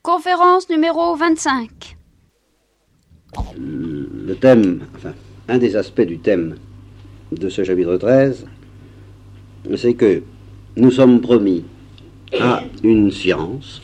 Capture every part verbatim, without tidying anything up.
Conférence numéro vingt-cinq. Le thème, enfin, un des aspects du thème de ce chapitre treize, c'est que nous sommes promis à une science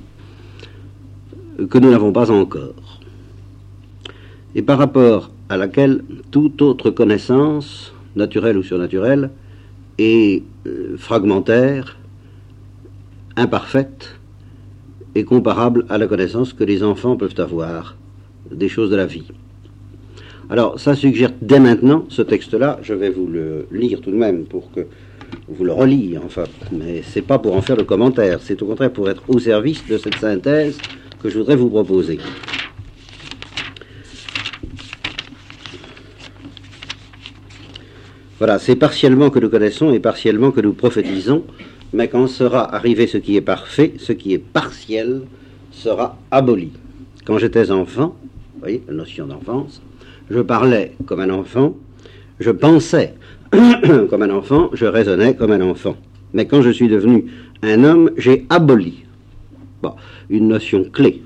que nous n'avons pas encore, et par rapport à laquelle toute autre connaissance, naturelle ou surnaturelle, est euh, fragmentaire, imparfaite et comparable à la connaissance que les enfants peuvent avoir des choses de la vie. Alors, ça suggère dès maintenant, ce texte-là, je vais vous le lire tout de même pour que vous le reliez, enfin, mais c'est pas pour en faire le commentaire, c'est au contraire pour être au service de cette synthèse que je voudrais vous proposer. Voilà, c'est partiellement que nous connaissons et partiellement que nous prophétisons, mais quand sera arrivé ce qui est parfait, ce qui est partiel sera aboli. Quand j'étais enfant, vous voyez, la notion d'enfance, je parlais comme un enfant, je pensais comme un enfant, je raisonnais comme un enfant. Mais quand je suis devenu un homme, j'ai aboli bon, une notion clé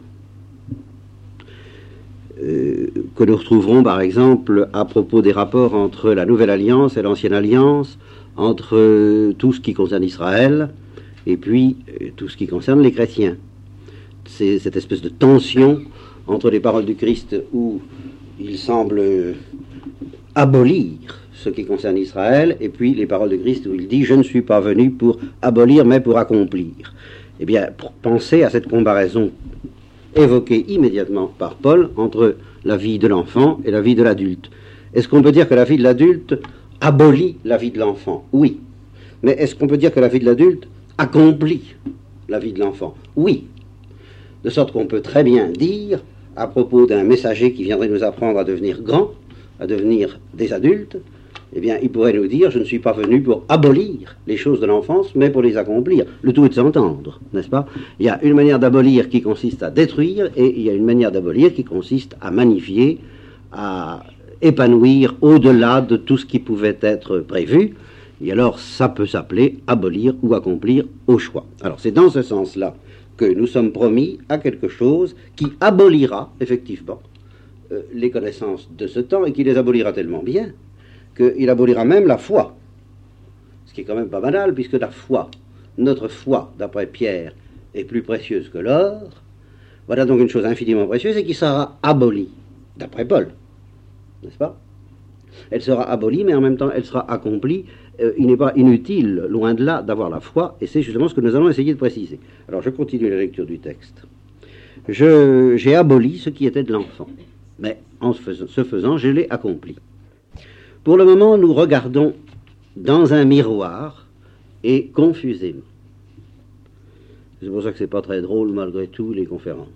euh, que nous retrouverons par exemple à propos des rapports entre la Nouvelle Alliance et l'Ancienne Alliance, entre euh, tout ce qui concerne Israël et puis euh, tout ce qui concerne les chrétiens. C'est cette espèce de tension entre les paroles du Christ où il semble euh, abolir ce qui concerne Israël, et puis les paroles de Christ où il dit « Je ne suis pas venu pour abolir, mais pour accomplir ». Eh bien, pour penser à cette comparaison évoquée immédiatement par Paul entre la vie de l'enfant et la vie de l'adulte. Est-ce qu'on peut dire que la vie de l'adulte abolit la vie de l'enfant? Oui. Mais est-ce qu'on peut dire que la vie de l'adulte accomplit la vie de l'enfant? Oui. De sorte qu'on peut très bien dire, à propos d'un messager qui viendrait nous apprendre à devenir grands, à devenir des adultes, eh bien, il pourrait nous dire, je ne suis pas venu pour abolir les choses de l'enfance, mais pour les accomplir. Le tout est de s'entendre, n'est-ce pas? Il y a une manière d'abolir qui consiste à détruire, et il y a une manière d'abolir qui consiste à magnifier, à épanouir au-delà de tout ce qui pouvait être prévu. Et alors, ça peut s'appeler abolir ou accomplir au choix. Alors, c'est dans ce sens-là que nous sommes promis à quelque chose qui abolira, effectivement, euh, les connaissances de ce temps, et qui les abolira tellement bien qu'il abolira même la foi. Ce qui est quand même pas banal, puisque la foi, notre foi, d'après Pierre, est plus précieuse que l'or. Voilà donc une chose infiniment précieuse et qui sera abolie, d'après Paul. N'est-ce pas? Elle sera abolie, mais en même temps, elle sera accomplie. Euh, il n'est pas inutile, loin de là, d'avoir la foi, et c'est justement ce que nous allons essayer de préciser. Alors, je continue la lecture du texte. Je, j'ai aboli ce qui était de l'enfant, mais en ce faisant, ce faisant je l'ai accompli. Pour le moment, nous regardons dans un miroir et confusément. C'est pour ça que c'est pas très drôle, malgré tout, les conférences.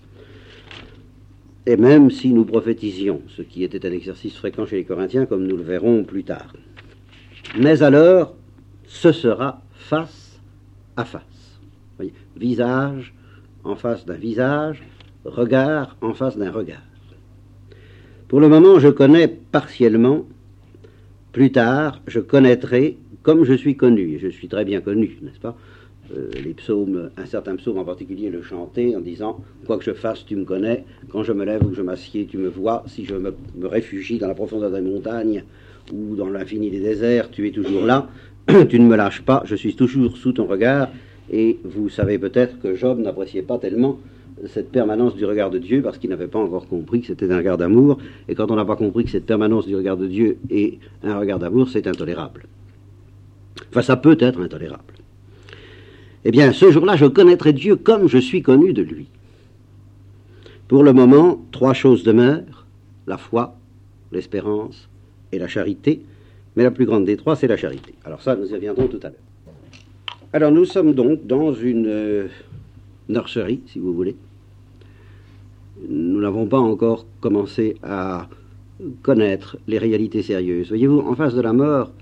Et même si nous prophétisions, ce qui était un exercice fréquent chez les Corinthiens, comme nous le verrons plus tard. Mais alors, ce sera face à face. Voyez, visage en face d'un visage, regard en face d'un regard. Pour le moment, je connais partiellement. Plus tard, je connaîtrai comme je suis connu, et je suis très bien connu, n'est-ce pas? Euh, les psaumes, un certain psaume en particulier le chantait en disant « Quoi que je fasse, tu me connais, quand je me lève ou que je m'assieds, tu me vois, si je me, me réfugie dans la profondeur des montagnes ou dans l'infini des déserts, tu es toujours là, tu ne me lâches pas, je suis toujours sous ton regard. » Et vous savez peut-être que Job n'appréciait pas tellement cette permanence du regard de Dieu, parce qu'il n'avait pas encore compris que c'était un regard d'amour, et quand on n'a pas compris que cette permanence du regard de Dieu est un regard d'amour, c'est intolérable. Enfin, ça peut être intolérable. Eh bien, ce jour-là, je connaîtrai Dieu comme je suis connu de lui. Pour le moment, trois choses demeurent, la foi, l'espérance et la charité, mais la plus grande des trois, c'est la charité. Alors ça, nous y reviendrons tout à l'heure. Alors, nous sommes donc dans une euh, nurserie, si vous voulez. Nous n'avons pas encore commencé à connaître les réalités sérieuses. Voyez-vous, en face de la mort,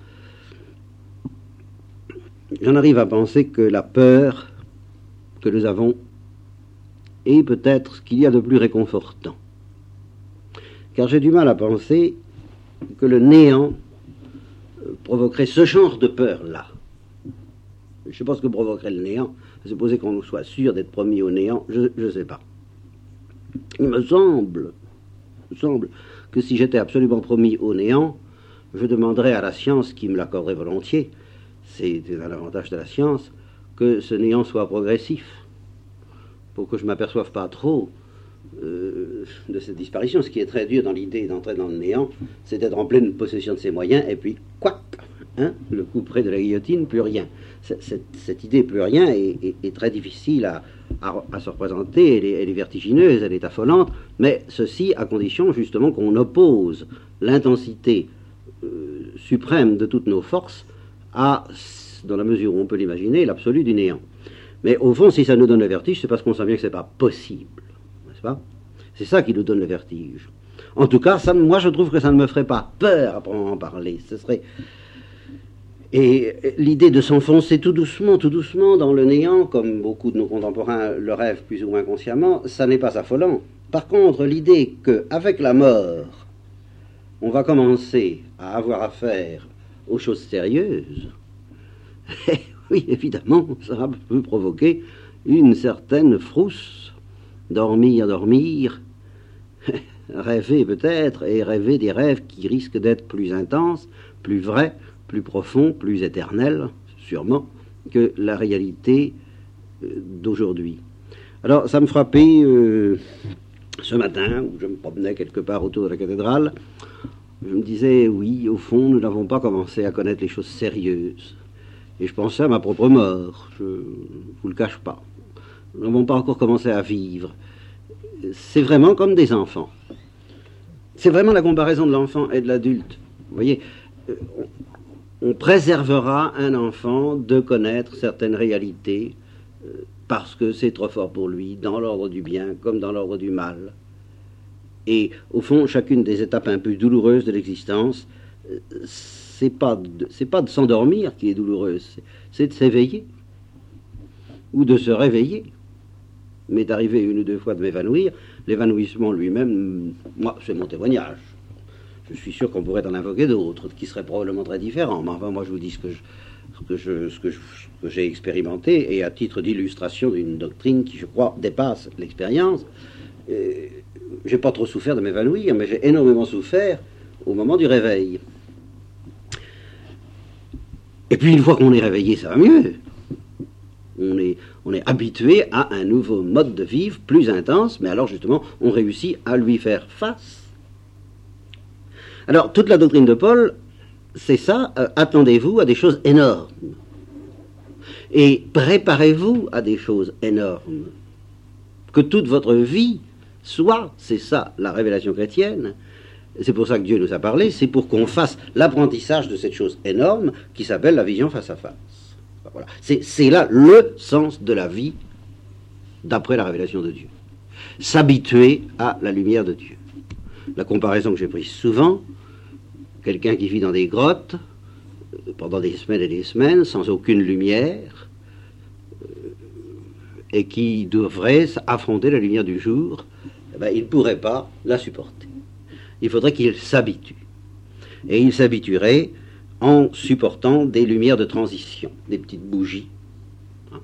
j'en arrive à penser que la peur que nous avons est peut-être ce qu'il y a de plus réconfortant. Car j'ai du mal à penser que le néant provoquerait ce genre de peur-là. Je ne sais pas ce que provoquerait le néant. Supposer qu'on soit sûr d'être promis au néant, je ne sais pas. Il me semble, il me semble que si j'étais absolument promis au néant, je demanderais à la science, qui me l'accorderait volontiers, c'est un avantage de la science, que ce néant soit progressif, pour que je ne m'aperçoive pas trop euh, de cette disparition. Ce qui est très dur dans l'idée d'entrer dans le néant, c'est d'être en pleine possession de ses moyens, et puis, quac, hein, le coup près de la guillotine, plus rien. Cette, cette, cette idée plus rien est, est, est très difficile à, à, à se représenter, elle est, elle est vertigineuse, elle est affolante, mais ceci à condition justement qu'on oppose l'intensité euh, suprême de toutes nos forces à, dans la mesure où on peut l'imaginer, l'absolu du néant. Mais au fond, si ça nous donne le vertige, c'est parce qu'on sent bien que ce n'est pas possible, n'est-ce pas? C'est ça qui nous donne le vertige. En tout cas, ça, moi je trouve que ça ne me ferait pas peur à en parler. Ce serait... Et l'idée de s'enfoncer tout doucement, tout doucement dans le néant, comme beaucoup de nos contemporains le rêvent plus ou moins consciemment, ça n'est pas affolant. Par contre, l'idée qu'avec la mort, on va commencer à avoir affaire aux choses sérieuses, oui, évidemment, ça peut provoquer une certaine frousse. Dormir, dormir, rêver peut-être, et rêver des rêves qui risquent d'être plus intenses, plus vrais, plus profond, plus éternel, sûrement, que la réalité euh, d'aujourd'hui. Alors, ça me frappait euh, ce matin, où je me promenais quelque part autour de la cathédrale, je me disais, oui, au fond, nous n'avons pas commencé à connaître les choses sérieuses. Et je pensais à ma propre mort, je ne vous le cache pas. Nous n'avons pas encore commencé à vivre. C'est vraiment comme des enfants. C'est vraiment la comparaison de l'enfant et de l'adulte. Vous voyez, euh, on préservera un enfant de connaître certaines réalités euh, parce que c'est trop fort pour lui, dans l'ordre du bien comme dans l'ordre du mal. Et au fond, chacune des étapes un peu douloureuses de l'existence, euh, c'est pas de, c'est pas de s'endormir qui est douloureuse, c'est, c'est de s'éveiller ou de se réveiller. Il m'est arrivé une ou deux fois de m'évanouir. L'évanouissement lui-même, moi, c'est mon témoignage. Je suis sûr qu'on pourrait en invoquer d'autres, qui seraient probablement très différents. Mais enfin, moi, je vous dis ce que, je, ce que, je, ce que, je, ce que j'ai expérimenté, et à titre d'illustration d'une doctrine qui, je crois, dépasse l'expérience. Euh, j'ai pas trop souffert de m'évanouir, mais j'ai énormément souffert au moment du réveil. Et puis, une fois qu'on est réveillé, ça va mieux. On est, on est habitué à un nouveau mode de vivre plus intense, mais alors, justement, on réussit à lui faire face. Alors, toute la doctrine de Paul, c'est ça, euh, attendez-vous à des choses énormes. Et préparez-vous à des choses énormes. Que toute votre vie soit, c'est ça, la révélation chrétienne. C'est pour ça que Dieu nous a parlé, c'est pour qu'on fasse l'apprentissage de cette chose énorme qui s'appelle la vision face à face. Voilà. C'est, c'est là le sens de la vie d'après la révélation de Dieu. S'habituer à la lumière de Dieu. La comparaison que j'ai prise souvent, quelqu'un qui vit dans des grottes euh, pendant des semaines et des semaines sans aucune lumière euh, et qui devrait affronter la lumière du jour, eh ben, il ne pourrait pas la supporter. Il faudrait qu'il s'habitue. Et il s'habituerait en supportant des lumières de transition, des petites bougies, hein,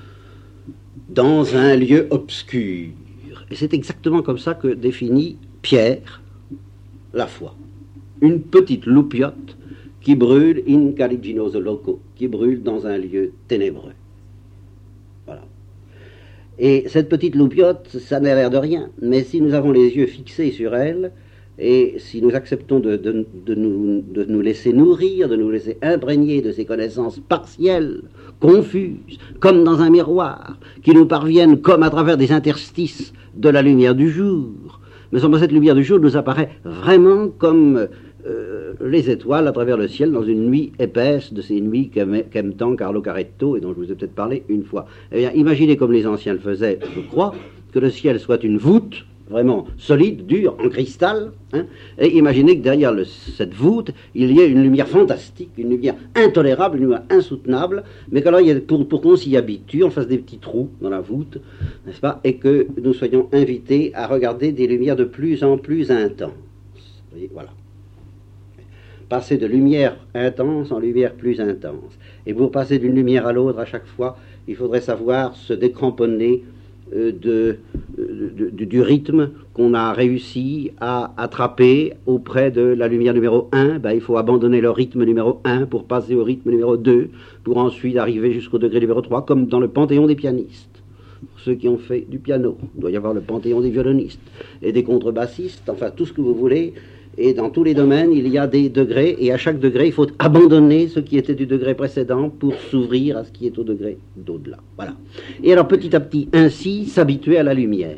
dans un lieu obscur. Et c'est exactement comme ça que définit Pierre la foi. Une petite loupiote qui brûle in caliginoso loco, qui brûle dans un lieu ténébreux. Voilà. Et cette petite loupiote, ça n'a l'air de rien, mais si nous avons les yeux fixés sur elle, et si nous acceptons de, de, de, nous, de nous laisser nourrir, de nous laisser imprégner de ces connaissances partielles, confuses, comme dans un miroir, qui nous parviennent comme à travers des interstices de la lumière du jour, mais cette lumière du jour nous apparaît vraiment comme euh, les étoiles à travers le ciel dans une nuit épaisse de ces nuits qu'aime, qu'aime tant Carlo Caretto et dont je vous ai peut-être parlé une fois. Eh bien, imaginez comme les anciens le faisaient, je crois, que le ciel soit une voûte vraiment solide, dure, en cristal, hein, et imaginez que derrière le, cette voûte, il y ait une lumière fantastique, une lumière intolérable, une lumière insoutenable, mais qu'alors, il y a, pour, pour qu'on s'y habitue, on fasse des petits trous dans la voûte, n'est-ce pas, et que nous soyons invités à regarder des lumières de plus en plus intenses. Vous voyez, voilà. passer de lumière intense en lumière plus intense. Et pour passer d'une lumière à l'autre, à chaque fois, il faudrait savoir se décramponner euh, de, de, de, du rythme qu'on a réussi à attraper auprès de la lumière numéro un. Ben, il faut abandonner le rythme numéro un pour passer au rythme numéro deux, pour ensuite arriver jusqu'au degré numéro trois, comme dans le panthéon des pianistes. Pour ceux qui ont fait du piano, il doit y avoir le panthéon des violonistes et des contrebassistes, enfin tout ce que vous voulez. Et dans tous les domaines, il y a des degrés, et à chaque degré, il faut abandonner ce qui était du degré précédent pour s'ouvrir à ce qui est au degré d'au-delà. Voilà. Et alors, petit à petit, ainsi, s'habituer à la lumière.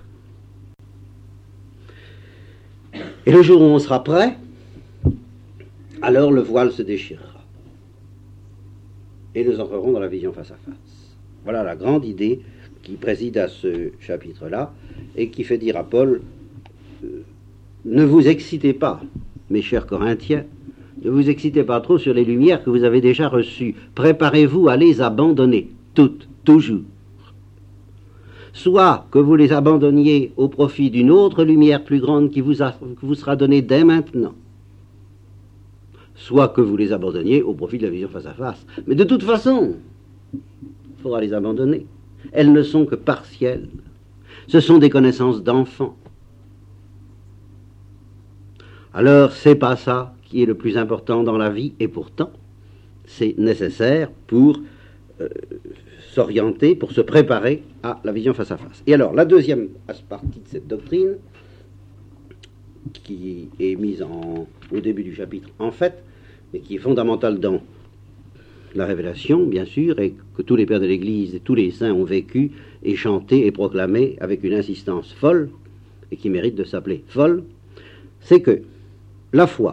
Et le jour où on sera prêt, alors le voile se déchirera. Et nous entrerons dans la vision face à face. Voilà la grande idée qui préside à ce chapitre-là, et qui fait dire à Paul... Euh, ne vous excitez pas, mes chers Corinthiens, ne vous excitez pas trop sur les lumières que vous avez déjà reçues. Préparez-vous à les abandonner, toutes, toujours. Soit que vous les abandonniez au profit d'une autre lumière plus grande qui vous, a, qui vous sera donnée dès maintenant, soit que vous les abandonniez au profit de la vision face à face. Mais de toute façon, il faudra les abandonner. Elles ne sont que partielles. Ce sont des connaissances d'enfants. Alors, c'est pas ça qui est le plus important dans la vie, et pourtant, c'est nécessaire pour euh, s'orienter, pour se préparer à la vision face à face. Et alors, la deuxième partie de cette doctrine, qui est mise en, au début du chapitre, en fait, mais qui est fondamentale dans la révélation, bien sûr, et que tous les pères de l'Église et tous les saints ont vécu et chanté et proclamé avec une insistance folle, et qui mérite de s'appeler folle, c'est que la foi,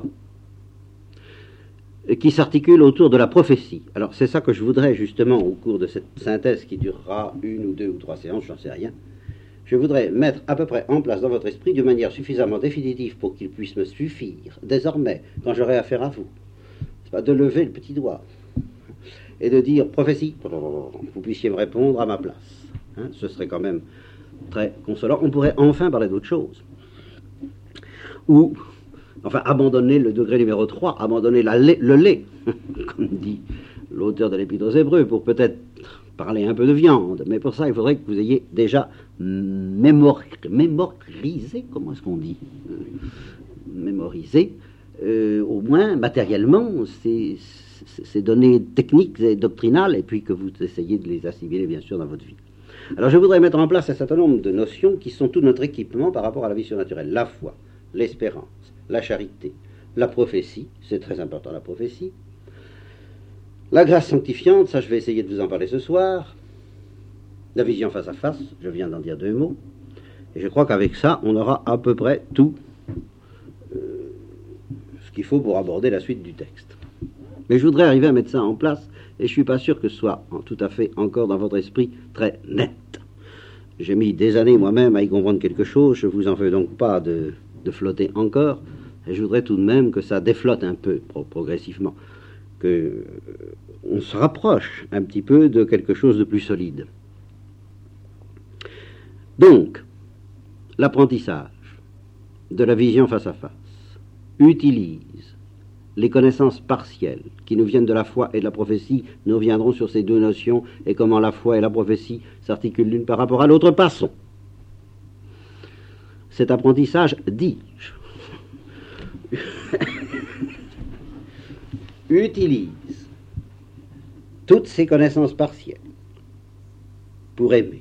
qui s'articule autour de la prophétie. Alors c'est ça que je voudrais justement, au cours de cette synthèse qui durera une ou deux ou trois séances, j'en sais rien, je voudrais mettre à peu près en place dans votre esprit de manière suffisamment définitive pour qu'il puisse me suffire, désormais, quand j'aurai affaire à vous, c'est pas de lever le petit doigt et de dire prophétie, vous puissiez me répondre à ma place. Hein, ce serait quand même très consolant. On pourrait enfin parler d'autre chose. Ou... Enfin, abandonner le degré numéro trois, abandonner la lait, le lait, comme dit l'auteur de l'Épître aux Hébreux, pour peut-être parler un peu de viande. Mais pour ça, il faudrait que vous ayez déjà mémor mémorisé, comment est-ce qu'on dit euh, Mémorisé, euh, au moins matériellement, ces, ces données techniques et doctrinales, et puis que vous essayez de les assimiler, bien sûr, dans votre vie. Alors, je voudrais mettre en place un certain nombre de notions qui sont tout notre équipement par rapport à la vie surnaturelle. La foi, l'espérance, la charité, la prophétie, c'est très important la prophétie, la grâce sanctifiante, ça je vais essayer de vous en parler ce soir, la vision face à face, je viens d'en dire deux mots, et je crois qu'avec ça, on aura à peu près tout euh, ce qu'il faut pour aborder la suite du texte. Mais je voudrais arriver à mettre ça en place, et je ne suis pas sûr que ce soit en, tout à fait encore dans votre esprit très net. J'ai mis des années moi-même à y comprendre quelque chose, je ne vous en veux donc pas de... de flotter encore, et je voudrais tout de même que ça déflotte un peu pro progressivement, que euh, on se rapproche un petit peu de quelque chose de plus solide. Donc, l'apprentissage de la vision face à face utilise les connaissances partielles qui nous viennent de la foi et de la prophétie. Nous reviendrons sur ces deux notions et comment la foi et la prophétie s'articulent l'une par rapport à l'autre. Passons. Cet apprentissage, dis-je, utilise toutes ces connaissances partielles pour aimer,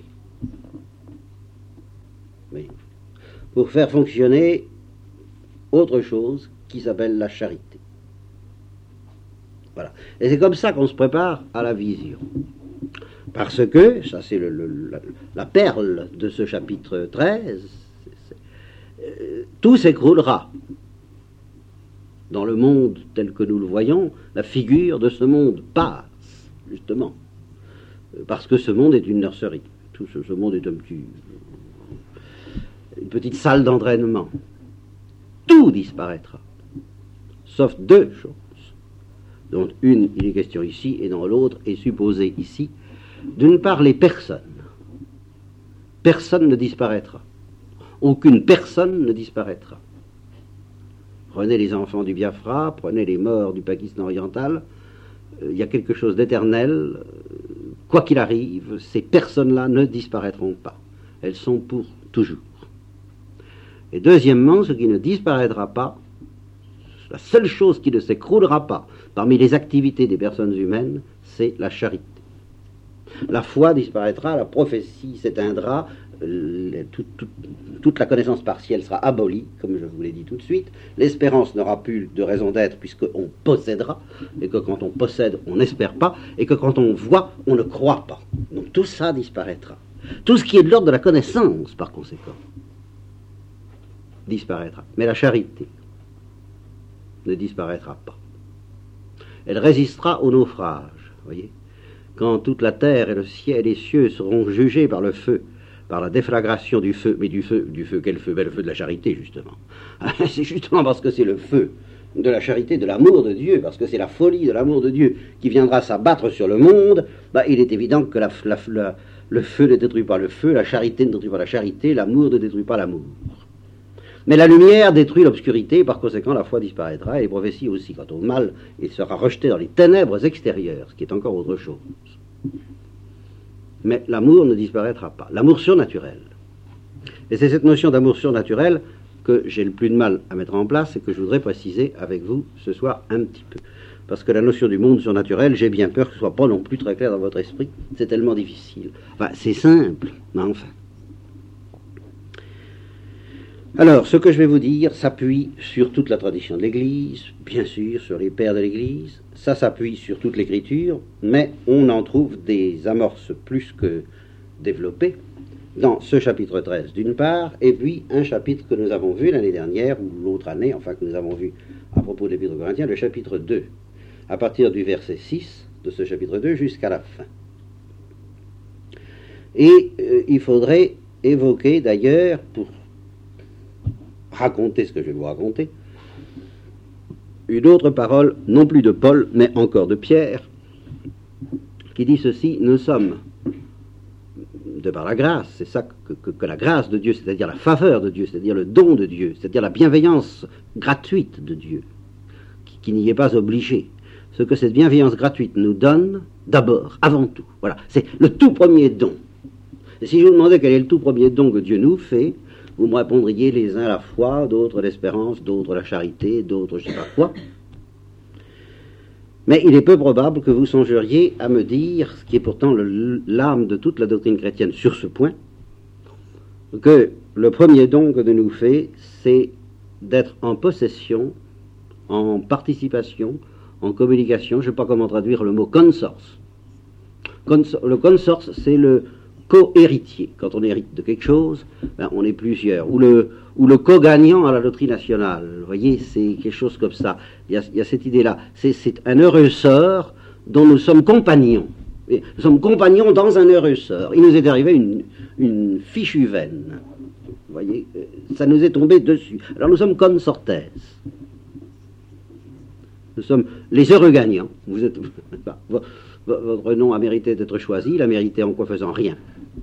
oui, pour faire fonctionner autre chose qui s'appelle la charité. Voilà. Et c'est comme ça qu'on se prépare à la vision. Parce que, ça c'est le, le, la, la perle de ce chapitre treize, euh, tout s'écroulera. Dans le monde tel que nous le voyons, la figure de ce monde passe, justement. Parce que ce monde est une nurserie. Tout ce, ce monde est un petit, une petite salle d'entraînement. Tout disparaîtra. Sauf deux choses. Dont une, il est question ici, et dans l'autre est supposée ici. D'une part, les personnes. Personne ne disparaîtra. Aucune personne ne disparaîtra. Prenez les enfants du Biafra, prenez les morts du Pakistan oriental, il euh, y a quelque chose d'éternel. Euh, quoi qu'il arrive, ces personnes-là ne disparaîtront pas. Elles sont pour toujours. Et deuxièmement, ce qui ne disparaîtra pas, la seule chose qui ne s'écroulera pas parmi les activités des personnes humaines, c'est la charité. La foi disparaîtra, la prophétie s'éteindra, tout, tout, toute la connaissance partielle sera abolie, comme je vous l'ai dit tout de suite. L'espérance n'aura plus de raison d'être puisqu'on possédera, et que quand on possède, on n'espère pas, et que quand on voit, on ne croit pas. Donc tout ça disparaîtra. Tout ce qui est de l'ordre de la connaissance, par conséquent, disparaîtra. Mais la charité ne disparaîtra pas. Elle résistera au naufrage, voyez. Quand toute la terre et le ciel et les cieux seront jugés par le feu, par la déflagration du feu, mais du feu, du feu, quel feu? Ben, le feu de la charité, justement. C'est justement parce que c'est le feu de la charité, de l'amour de Dieu, parce que c'est la folie de l'amour de Dieu qui viendra s'abattre sur le monde, ben, il est évident que la, la, la, le feu ne détruit pas le feu, la charité ne détruit pas la charité, l'amour ne détruit pas l'amour. Mais la lumière détruit l'obscurité, par conséquent la foi disparaîtra, et les prophéties aussi. Quant au mal, il sera rejeté dans les ténèbres extérieures, ce qui est encore autre chose. Mais l'amour ne disparaîtra pas. L'amour surnaturel. Et c'est cette notion d'amour surnaturel que j'ai le plus de mal à mettre en place et que je voudrais préciser avec vous ce soir un petit peu. Parce que la notion du monde surnaturel, j'ai bien peur que ce ne soit pas non plus très clair dans votre esprit. C'est tellement difficile. Enfin, c'est simple, mais enfin. Alors, ce que je vais vous dire s'appuie sur toute la tradition de l'Église, bien sûr, sur les pères de l'Église, ça s'appuie sur toute l'Écriture, mais on en trouve des amorces plus que développées dans ce chapitre treize d'une part, et puis un chapitre que nous avons vu l'année dernière, ou l'autre année, enfin que nous avons vu à propos de l'Épître aux Corinthiens, le chapitre deux, à partir du verset six de ce chapitre deux jusqu'à la fin. Et euh, il faudrait évoquer d'ailleurs, pour raconter ce que je vais vous raconter, une autre parole, non plus de Paul, mais encore de Pierre, qui dit ceci: nous sommes, de par la grâce, c'est ça que, que, que la grâce de Dieu, c'est-à-dire la faveur de Dieu, c'est-à-dire le don de Dieu, c'est-à-dire la bienveillance gratuite de Dieu, qui, qui n'y est pas obligé, ce que cette bienveillance gratuite nous donne, d'abord, avant tout, voilà, c'est le tout premier don. Et si je vous demandais quel est le tout premier don que Dieu nous fait, vous me répondriez les uns la foi, d'autres l'espérance, d'autres la charité, d'autres je ne sais pas quoi. Mais il est peu probable que vous songeriez à me dire, ce qui est pourtant le, l'âme de toute la doctrine chrétienne sur ce point, que le premier don que Dieu nous fait, c'est d'être en possession, en participation, en communication, je ne sais pas comment traduire le mot consorce. Consor- le consorce, c'est le co-héritier. Quand on hérite de quelque chose, ben, on est plusieurs. Ou le, ou le co-gagnant à la loterie nationale. Vous voyez, c'est quelque chose comme ça. Il y a, il y a cette idée-là. C'est, c'est un heureux sort dont nous sommes compagnons. Et nous sommes compagnons dans un heureux sort. Il nous est arrivé une, une fichue veine. Vous voyez, ça nous est tombé dessus. Alors nous sommes consortes. Nous sommes les heureux gagnants. Vous êtes... Votre nom a mérité d'être choisi, il a mérité en quoi faisant rien.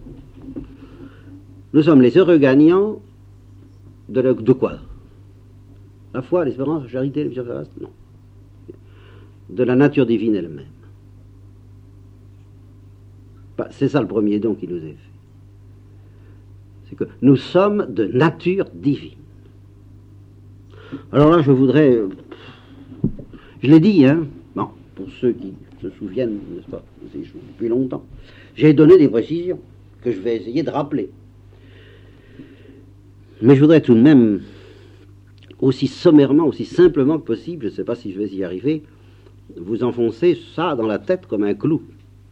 Nous sommes les heureux gagnants de, le, de quoi? La foi, l'espérance, la charité, le bienfaisance? Non. De la nature divine elle-même. Bah, c'est ça le premier don qui nous est fait. C'est que nous sommes de nature divine. Alors là, je voudrais... Je l'ai dit, hein, bon, pour ceux qui se souviennent, n'est-ce pas, c'est depuis longtemps. J'ai donné des précisions que je vais essayer de rappeler. Mais je voudrais tout de même, aussi sommairement, aussi simplement que possible, je ne sais pas si je vais y arriver, vous enfoncer ça dans la tête comme un clou.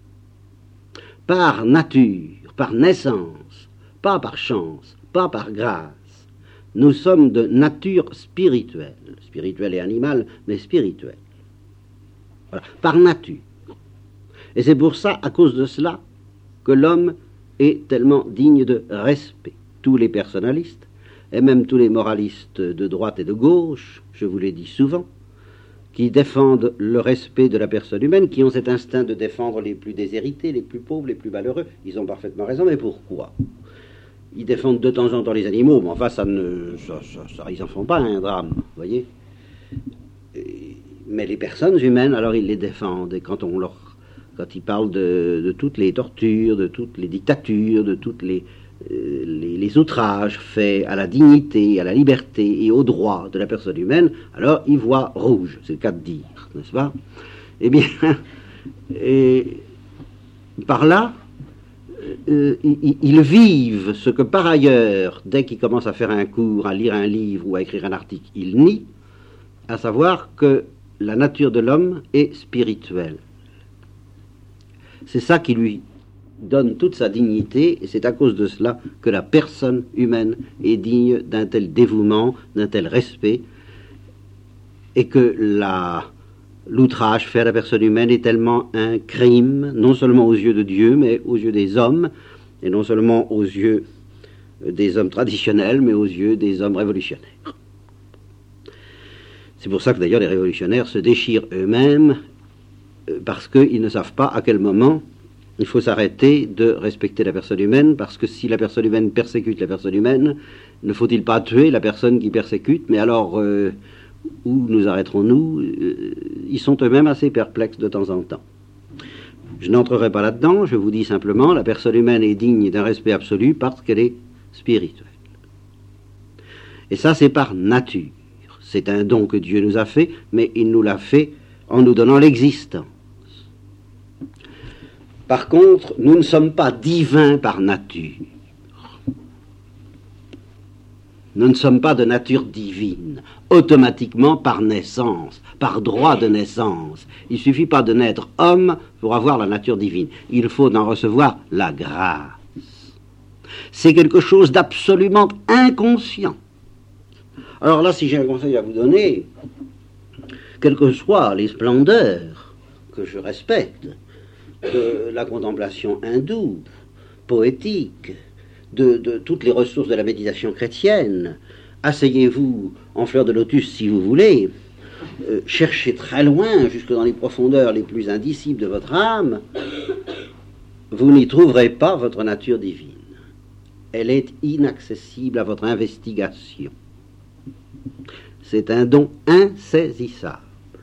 Par nature, par naissance, pas par chance, pas par grâce, nous sommes de nature spirituelle, spirituelle et animale, mais spirituelle. Voilà, par nature. Et c'est pour ça, à cause de cela, que l'homme est tellement digne de respect. Tous les personnalistes, et même tous les moralistes de droite et de gauche, je vous l'ai dit souvent, qui défendent le respect de la personne humaine, qui ont cet instinct de défendre les plus déshérités, les plus pauvres, les plus malheureux, ils ont parfaitement raison, mais pourquoi? Ils défendent de temps en temps les animaux, mais enfin, ça ne, ça, ça, ça, ils n'en font pas un drame, vous voyez. mais les personnes humaines, alors ils les défendent. Et quand, on leur, quand ils parlent de, de toutes les tortures, de toutes les dictatures, de toutes les, euh, les, les outrages faits à la dignité, à la liberté et aux droits de la personne humaine, alors ils voient rouge, c'est le cas de dire, n'est-ce pas? Eh bien, et par là, euh, ils, ils vivent ce que par ailleurs, dès qu'ils commencent à faire un cours, à lire un livre ou à écrire un article, ils nient, à savoir que la nature de l'homme est spirituelle. C'est ça qui lui donne toute sa dignité, et c'est à cause de cela que la personne humaine est digne d'un tel dévouement, d'un tel respect, et que la, l'outrage fait à la personne humaine est tellement un crime, non seulement aux yeux de Dieu, mais aux yeux des hommes, et non seulement aux yeux des hommes traditionnels, mais aux yeux des hommes révolutionnaires. C'est pour ça que d'ailleurs les révolutionnaires se déchirent eux-mêmes, parce qu'ils ne savent pas à quel moment il faut s'arrêter de respecter la personne humaine, parce que si la personne humaine persécute la personne humaine, ne faut-il pas tuer la personne qui persécute? Mais alors, euh, où nous arrêterons-nous? euh, Ils sont eux-mêmes assez perplexes de temps en temps. Je n'entrerai pas là-dedans, je vous dis simplement, la personne humaine est digne d'un respect absolu parce qu'elle est spirituelle. Et ça, c'est par nature. C'est un don que Dieu nous a fait, mais il nous l'a fait en nous donnant l'existence. Par contre, nous ne sommes pas divins par nature. Nous ne sommes pas de nature divine, automatiquement par naissance, par droit de naissance. Il ne suffit pas de naître homme pour avoir la nature divine. Il faut en recevoir la grâce. C'est quelque chose d'absolument inconscient. Alors là, si j'ai un conseil à vous donner, quelles que soient les splendeurs que je respecte, de la contemplation hindoue, poétique, de, de toutes les ressources de la méditation chrétienne, asseyez-vous en fleur de lotus si vous voulez, euh, cherchez très loin, jusque dans les profondeurs les plus indicibles de votre âme, vous n'y trouverez pas votre nature divine. Elle est inaccessible à votre investigation. C'est un don insaisissable.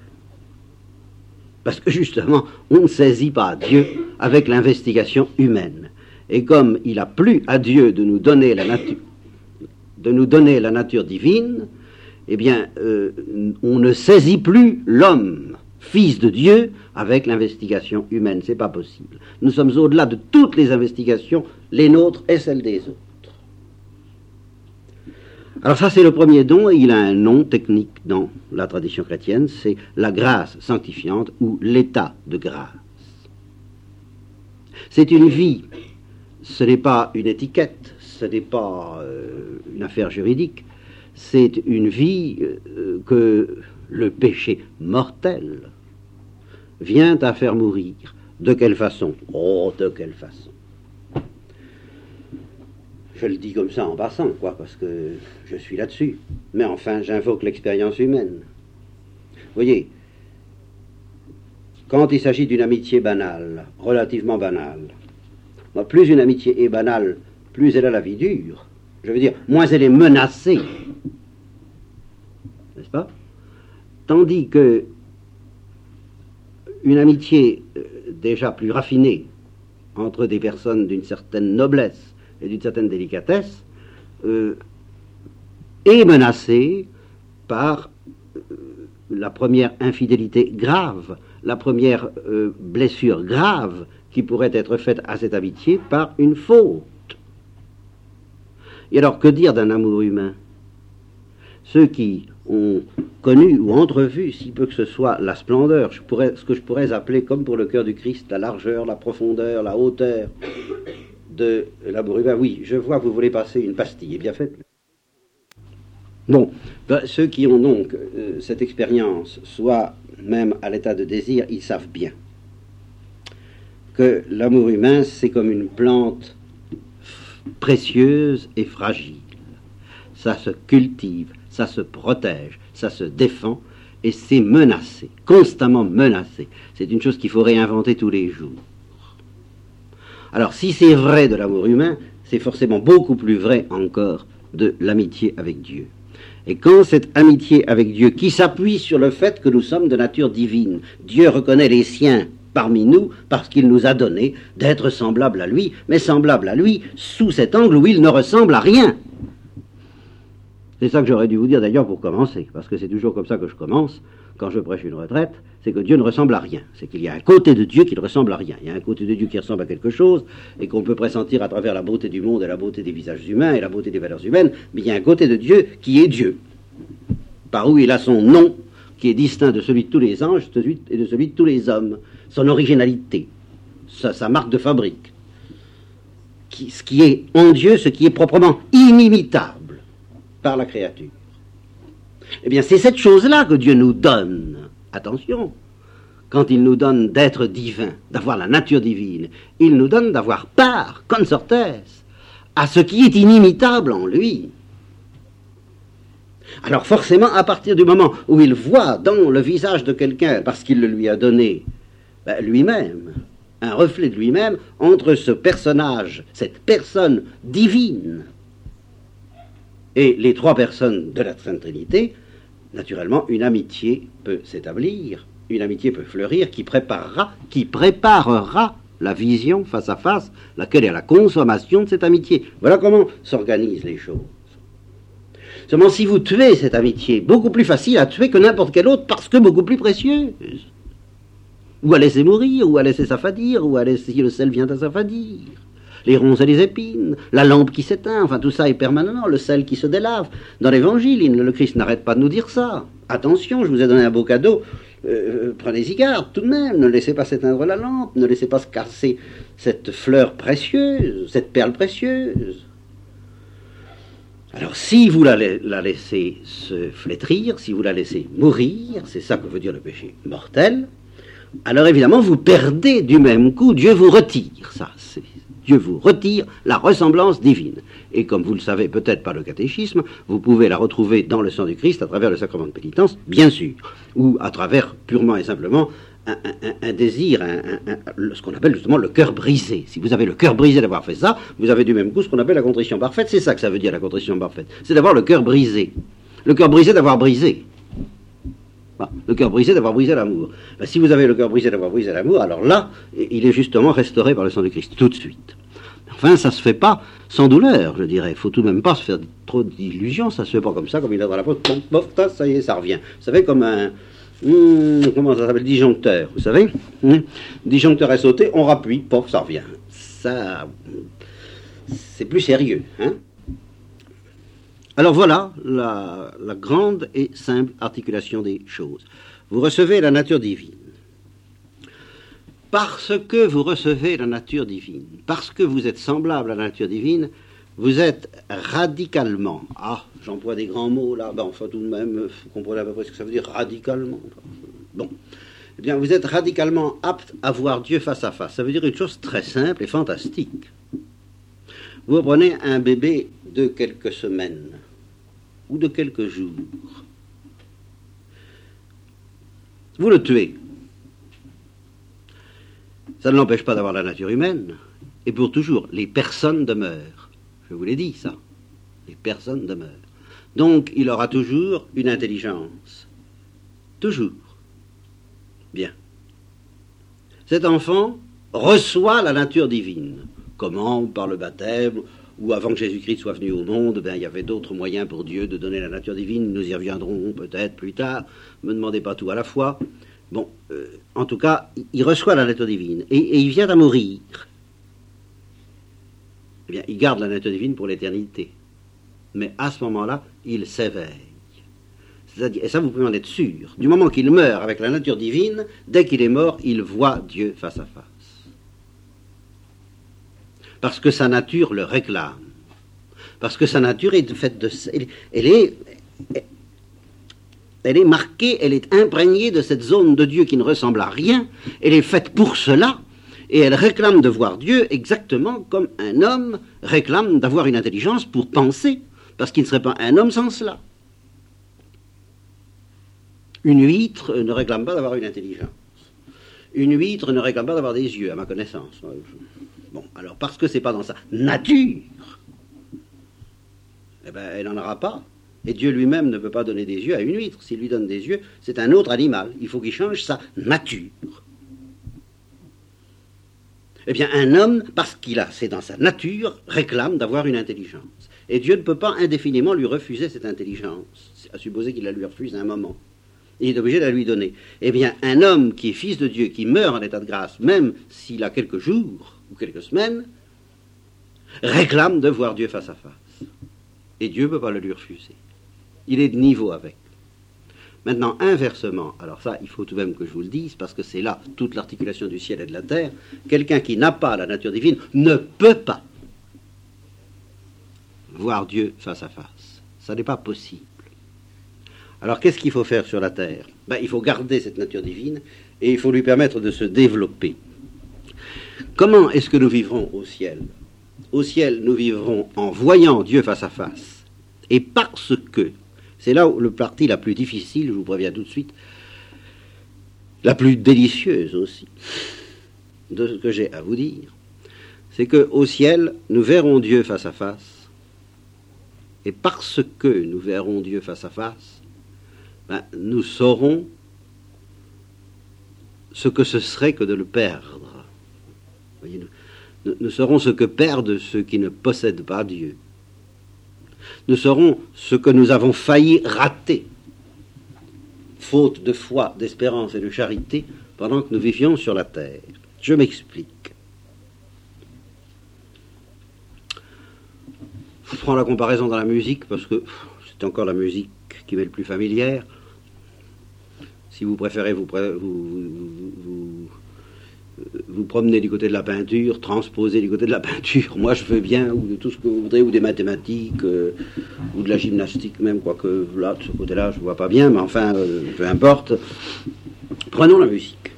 Parce que justement, on ne saisit pas Dieu avec l'investigation humaine. Et comme il a plu à Dieu de nous donner la nature, de nous donner la nature divine, eh bien, euh, on ne saisit plus l'homme, fils de Dieu, avec l'investigation humaine. C'est pas possible. Nous sommes au-delà de toutes les investigations, les nôtres et celles des autres. Alors ça, c'est le premier don, et il a un nom technique dans la tradition chrétienne, c'est la grâce sanctifiante ou l'état de grâce. C'est une vie, ce n'est pas une étiquette, ce n'est pas euh, une affaire juridique, c'est une vie euh, que le péché mortel vient à faire mourir. De quelle façon? Oh, de quelle façon? Je le dis comme ça en passant, quoi, parce que je suis là-dessus. Mais enfin, j'invoque l'expérience humaine. Vous voyez, quand il s'agit d'une amitié banale, relativement banale, moi, plus une amitié est banale, plus elle a la vie dure. Je veux dire, moins elle est menacée. N'est-ce pas? Tandis que une amitié euh, déjà plus raffinée entre des personnes d'une certaine noblesse et d'une certaine délicatesse, euh, est menacée par euh, la première infidélité grave, la première euh, blessure grave qui pourrait être faite à cette amitié par une faute. Et alors, que dire d'un amour humain? Ceux qui ont connu ou entrevu, si peu que ce soit, la splendeur, je pourrais, ce que je pourrais appeler, comme pour le cœur du Christ, la largeur, la profondeur, la hauteur de l'amour humain. Oui, je vois que vous voulez passer une pastille, et bien fait. Bon, ben, ceux qui ont donc euh, cette expérience, soit même à l'état de désir, ils savent bien que l'amour humain, c'est comme une plante précieuse et fragile. Ça se cultive, ça se protège, ça se défend, et c'est menacé, constamment menacé. C'est une chose qu'il faut réinventer tous les jours. Alors, si c'est vrai de l'amour humain, c'est forcément beaucoup plus vrai encore de l'amitié avec Dieu. Et quand cette amitié avec Dieu, qui s'appuie sur le fait que nous sommes de nature divine, Dieu reconnaît les siens parmi nous parce qu'il nous a donné d'être semblables à lui, mais semblables à lui sous cet angle où il ne ressemble à rien. C'est ça que j'aurais dû vous dire d'ailleurs pour commencer, parce que c'est toujours comme ça que je commence quand je prêche une retraite, c'est que Dieu ne ressemble à rien. C'est qu'il y a un côté de Dieu qui ne ressemble à rien. Il y a un côté de Dieu qui ressemble à quelque chose et qu'on peut pressentir à travers la beauté du monde et la beauté des visages humains et la beauté des valeurs humaines, mais il y a un côté de Dieu qui est Dieu, par où il a son nom, qui est distinct de celui de tous les anges et de celui de tous les hommes, son originalité, sa, sa marque de fabrique, qui, ce qui est en Dieu, ce qui est proprement inimitable par la créature. Eh bien, c'est cette chose-là que Dieu nous donne. Attention, quand il nous donne d'être divin, d'avoir la nature divine, il nous donne d'avoir part, consortes, à ce qui est inimitable en lui. Alors forcément, à partir du moment où il voit dans le visage de quelqu'un, parce qu'il le lui a donné, ben, lui-même, un reflet de lui-même, entre ce personnage, cette personne divine, et les trois personnes de la Sainte Trinité, naturellement, une amitié peut s'établir, une amitié peut fleurir, qui préparera, qui préparera la vision face à face, laquelle est la consommation de cette amitié. Voilà comment s'organisent les choses. Seulement, si vous tuez cette amitié, beaucoup plus facile à tuer que n'importe quelle autre, parce que beaucoup plus précieuse, ou à laisser mourir, ou à laisser s'affadir, ou à laisser si le sel vient à s'affadir. Les ronces et les épines, la lampe qui s'éteint, enfin tout ça est permanent, le sel qui se délave. Dans l'Évangile, le Christ n'arrête pas de nous dire ça. Attention, je vous ai donné un beau cadeau, euh, prenez-y garde tout de même, ne laissez pas s'éteindre la lampe, ne laissez pas se casser cette fleur précieuse, cette perle précieuse. Alors si vous la, la laissez se flétrir, si vous la laissez mourir, c'est ça que veut dire le péché mortel, alors évidemment vous perdez du même coup, Dieu vous retire, ça c'est... Dieu vous retire la ressemblance divine. Et comme vous le savez peut-être par le catéchisme, vous pouvez la retrouver dans le sang du Christ à travers le sacrement de pénitence, bien sûr, ou à travers purement et simplement un, un, un désir, un, un, un, ce qu'on appelle justement le cœur brisé. Si vous avez le cœur brisé d'avoir fait ça, vous avez du même coup ce qu'on appelle la contrition parfaite. C'est ça que ça veut dire la contrition parfaite. C'est d'avoir le cœur brisé. Le cœur brisé d'avoir brisé. Bah, le cœur brisé d'avoir brisé l'amour. Bah, si vous avez le cœur brisé d'avoir brisé l'amour, alors là, il est justement restauré par le sang du Christ, tout de suite. Enfin, ça se fait pas sans douleur, je dirais. Il faut tout de même pas se faire trop d'illusions, ça se fait pas comme ça, comme il a dans la poche, pof, pof, ça y est, ça revient. Vous savez, comme un... Hum, comment ça s'appelle, disjoncteur, vous savez hum, disjoncteur est sauté, on rappuie, pof, ça revient. Ça... c'est plus sérieux, hein. Alors voilà la, la grande et simple articulation des choses. Vous recevez la nature divine. Parce que vous recevez la nature divine, parce que vous êtes semblable à la nature divine, vous êtes radicalement, ah, j'emploie des grands mots là, ben enfin tout de même, vous comprenez à peu près ce que ça veut dire, radicalement. Bon, eh bien vous êtes radicalement apte à voir Dieu face à face. Ça veut dire une chose très simple et fantastique. Vous prenez un bébé de quelques semaines, ou de quelques jours. Vous le tuez. Ça ne l'empêche pas d'avoir la nature humaine. Et pour toujours, les personnes demeurent. Je vous l'ai dit, ça. Les personnes demeurent. Donc, il aura toujours une intelligence. Toujours. Bien. Cet enfant reçoit la nature divine. Comment? Par le baptême, ou avant que Jésus-Christ soit venu au monde, ben, il y avait d'autres moyens pour Dieu de donner la nature divine. Nous y reviendrons peut-être plus tard. Ne me demandez pas tout à la fois. Bon, euh, en tout cas, il reçoit la nature divine et, et il vient à mourir. Eh bien, il garde la nature divine pour l'éternité. Mais à ce moment-là, il s'éveille. C'est-à-dire, et ça, vous pouvez en être sûr. Du moment qu'il meurt avec la nature divine, dès qu'il est mort, il voit Dieu face à face. Parce que sa nature le réclame. Parce que sa nature est faite de... Elle, elle est... Elle est marquée, elle est imprégnée de cette zone de Dieu qui ne ressemble à rien. Elle est faite pour cela. Et elle réclame de voir Dieu exactement comme un homme réclame d'avoir une intelligence pour penser. Parce qu'il ne serait pas un homme sans cela. Une huître ne réclame pas d'avoir une intelligence. Une huître ne réclame pas d'avoir des yeux, à ma connaissance. Bon, alors parce que c'est pas dans sa nature, eh ben, elle n'en aura pas. Et Dieu lui-même ne peut pas donner des yeux à une huître. S'il lui donne des yeux, c'est un autre animal. Il faut qu'il change sa nature. Eh bien, un homme, parce qu'il a, c'est dans sa nature, réclame d'avoir une intelligence. Et Dieu ne peut pas indéfiniment lui refuser cette intelligence, à supposer qu'il la lui refuse à un moment. Il est obligé de la lui donner. Eh bien, un homme qui est fils de Dieu, qui meurt en état de grâce, même s'il a quelques jours ou quelques semaines, réclame de voir Dieu face à face. Et Dieu ne peut pas le lui refuser. Il est de niveau avec. Maintenant, inversement, alors ça, il faut tout de même que je vous le dise, parce que c'est là toute l'articulation du ciel et de la terre, quelqu'un qui n'a pas la nature divine ne peut pas voir Dieu face à face. Ça n'est pas possible. Alors, qu'est-ce qu'il faut faire sur la terre? Ben, il faut garder cette nature divine et il faut lui permettre de se développer. Comment est-ce que nous vivrons au ciel? Au ciel, nous vivrons en voyant Dieu face à face. Et parce que, c'est là où le partie la plus difficile, je vous préviens tout de suite, la plus délicieuse aussi, de ce que j'ai à vous dire, c'est qu'au ciel, nous verrons Dieu face à face. Et parce que nous verrons Dieu face à face, ben, nous saurons ce que ce serait que de le perdre. Voyez, nous, nous saurons ce que perdent ceux qui ne possèdent pas Dieu. Nous saurons ce que nous avons failli rater, faute de foi, d'espérance et de charité, pendant que nous vivions sur la terre. Je m'explique. Je prends la comparaison dans la musique, parce que c'est encore la musique qui m'est le plus familière. Si vous préférez vous, vous, vous, vous, vous promenez du côté de la peinture, transposer du côté de la peinture, moi je veux bien, ou de tout ce que vous voudrez, ou des mathématiques, euh, ou de la gymnastique même, quoique là, de ce côté-là, je ne vois pas bien, mais enfin, euh, peu importe. Prenons la musique.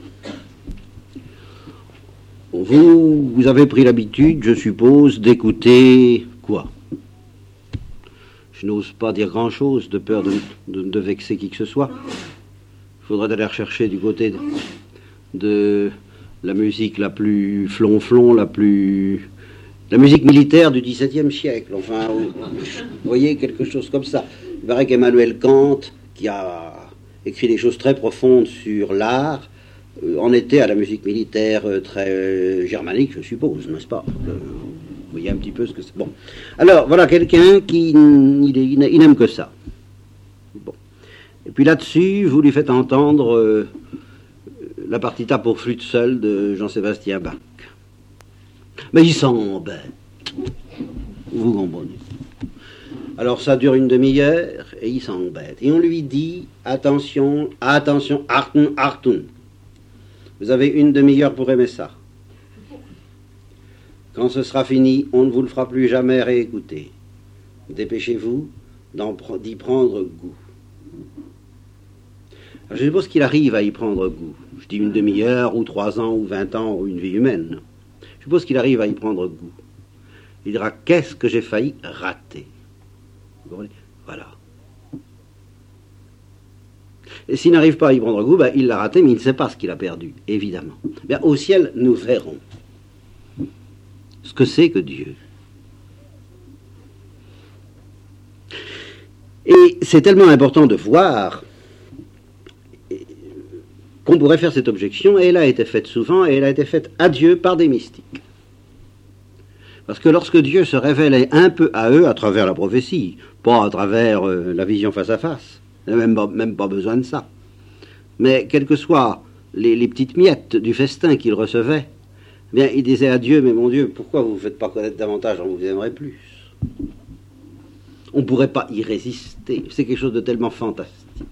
Vous, vous avez pris l'habitude, je suppose, d'écouter quoi? Je n'ose pas dire grand-chose, de peur de, de, de vexer qui que ce soit. Il faudrait aller rechercher du côté de, de la musique la plus flonflon, la plus... la musique militaire du dix-septième siècle. Enfin, vous voyez, quelque chose comme ça. Il paraît qu'Emmanuel Kant, qui a écrit des choses très profondes sur l'art, euh, en était à la musique militaire euh, très euh, germanique, je suppose, n'est-ce pas? euh, Vous voyez un petit peu ce que c'est. Bon. Alors, voilà quelqu'un qui il, il, il n'aime que ça. Bon. Et puis là-dessus, vous lui faites entendre euh, la partita pour flûte seule de Jean-Sébastien Bach. Mais il s'embête. Vous comprenez. Alors ça dure une demi-heure et il s'embête. Et on lui dit, attention, attention, Achtung, Achtung. Vous avez une demi-heure pour aimer ça. Quand ce sera fini, on ne vous le fera plus jamais réécouter. Dépêchez-vous d'y prendre goût. Alors, je suppose qu'il arrive à y prendre goût. Je dis une demi-heure, ou trois ans, ou vingt ans, ou une vie humaine. Je suppose qu'il arrive à y prendre goût. Il dira, qu'est-ce que j'ai failli rater? Vous comprenez? Voilà. Et s'il n'arrive pas à y prendre goût, ben, il l'a raté, mais il ne sait pas ce qu'il a perdu, évidemment. Bien, au ciel, nous verrons ce que c'est que Dieu. Et c'est tellement important de voir qu'on pourrait faire cette objection, et elle a été faite souvent, et elle a été faite à Dieu par des mystiques. Parce que lorsque Dieu se révélait un peu à eux, à travers la prophétie, pas à travers euh, la vision face à face, il n'y a même pas, même pas besoin de ça, mais quelles que soient les, les petites miettes du festin qu'ils recevaient, eh bien, il disait à Dieu, mais mon Dieu, pourquoi vous ne vous faites pas connaître davantage, on vous aimerait plus. On ne pourrait pas y résister. C'est quelque chose de tellement fantastique.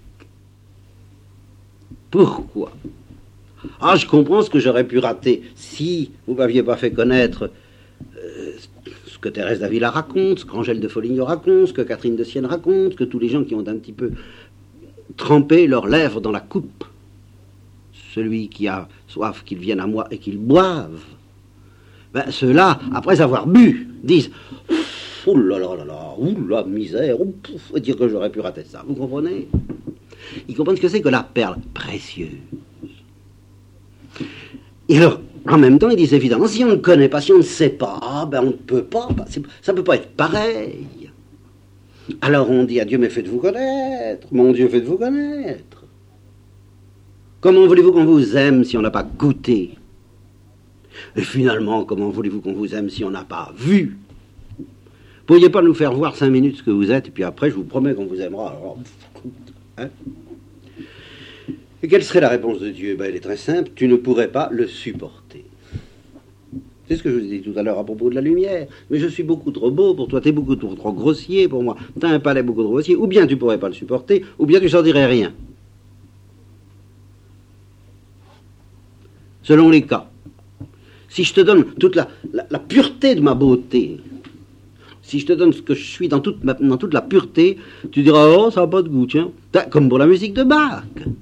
Pourquoi? Ah, je comprends ce que j'aurais pu rater si vous ne m'aviez pas fait connaître euh, ce que Thérèse d'Avila raconte, ce qu'Angèle de Foligno raconte, ce que Catherine de Sienne raconte, ce que tous les gens qui ont un petit peu trempé leurs lèvres dans la coupe. Celui qui a soif, qu'il vienne à moi et qu'il boive. Ben, ceux-là, après avoir bu, disent « Ouh là là là là, ouh la misère, ouh, faut dire que j'aurais pu rater ça. » Vous comprenez? Ils comprennent ce que c'est que la perle précieuse. Et alors, en même temps, ils disent évidemment, si on ne connaît pas, si on ne sait pas, ben on ne peut pas, ça ne peut pas être pareil. Alors on dit à Dieu, mais faites-vous connaître, mon Dieu, faites-vous connaître. Comment voulez-vous qu'on vous aime si on n'a pas goûté? Et finalement, comment voulez-vous qu'on vous aime si on n'a pas vu? Pourriez pas nous faire voir cinq minutes ce que vous êtes, et puis après, je vous promets qu'on vous aimera. Alors, hein? Et quelle serait la réponse de Dieu? Ben, elle est très simple, tu ne pourrais pas le supporter. C'est ce que je vous ai dit tout à l'heure à propos de la lumière. Mais je suis beaucoup trop beau pour toi, tu es beaucoup trop, trop grossier pour moi, tu as un palais beaucoup trop grossier, ou bien tu ne pourrais pas le supporter, ou bien tu n'en dirais rien. Selon les cas. Si je te donne toute la, la, la pureté de ma beauté, si je te donne ce que je suis dans toute, ma, dans toute la pureté, tu diras, oh, ça n'a pas de goût, tiens. Comme pour la musique de Bach.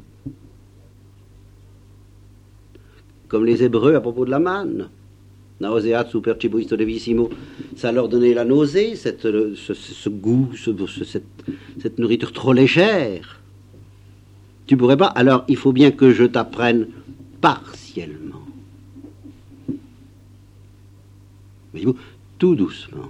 Comme les Hébreux à propos de la manne. Nauseat super cibuisto levissimo. Ça leur donnait la nausée, cette, ce, ce goût, ce, ce, cette, cette nourriture trop légère. Tu pourrais pas. Alors, il faut bien que je t'apprenne partiellement. Voyez-vous, tout doucement.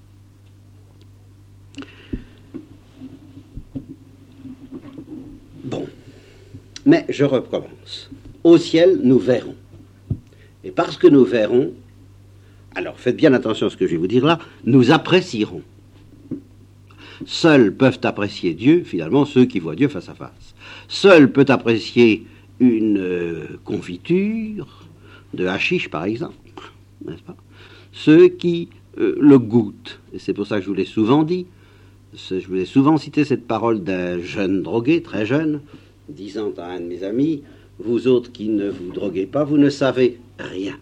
Bon, mais je recommence. Au ciel, nous verrons. Et parce que nous verrons, alors faites bien attention à ce que je vais vous dire là, nous apprécierons. Seuls peuvent apprécier Dieu, finalement, ceux qui voient Dieu face à face. Seul peut apprécier une euh, confiture de hashish, par exemple, n'est-ce pas? Ceux qui euh, le goûtent. Et c'est pour ça que je vous l'ai souvent dit, je vous ai souvent cité cette parole d'un jeune drogué, très jeune, disant à un de mes amis, vous autres qui ne vous droguez pas, vous ne savez rien.